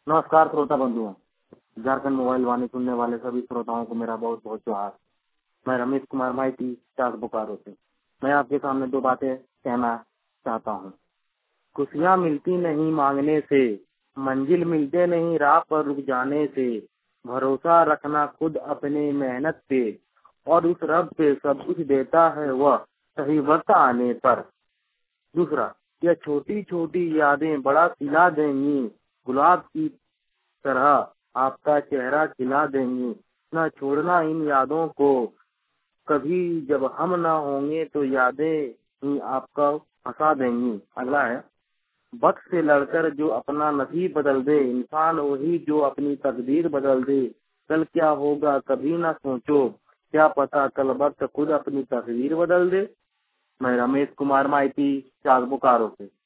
नमस्कार श्रोता बंधुओं, झारखंड मोबाइल वाणी सुनने वाले सभी श्रोताओं को मेरा बहुत बहुत जोहार। मैं रमेश कुमार माइती चाक बोकारो से। मैं आपके सामने दो बातें कहना चाहता हूँ। खुशियाँ मिलती नहीं मांगने से, मंजिल मिलते नहीं राह पर रुक जाने से। भरोसा रखना खुद अपने मेहनत पे, और उस रब पे सब कुछ देता है वह सही वक्त आने पर। दूसरा, यह छोटी छोटी यादें बड़ा सिला देंगी, गुलाब की तरह आपका चेहरा खिला देंगी। न छोड़ना इन यादों को कभी, जब हम न होंगे तो यादें ही आपका हंसा देंगी। अगला है, वक्त से लड़कर जो अपना नसीब बदल दे, इंसान वही जो अपनी तकदीर बदल दे। कल क्या होगा कभी न सोचो, क्या पता कल वक्त खुद अपनी तकदीर बदल दे। मैं रमेश कुमार माइती चाक बोकारो से।